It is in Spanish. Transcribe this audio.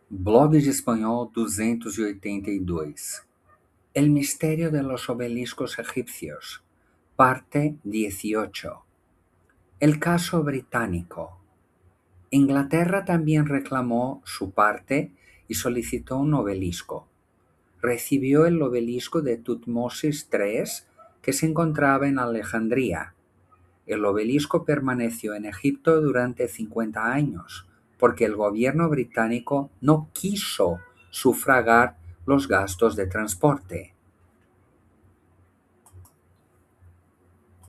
Blog de Espanhol 282. El misterio de los obeliscos egipcios. Parte 18. El caso británico. Inglaterra también reclamó su parte y solicitó un obelisco. Recibió el obelisco de Tutmosis III, que se encontraba en Alejandría. El obelisco permaneció en Egipto durante 50 años, porque el gobierno británico no quiso sufragar los gastos de transporte.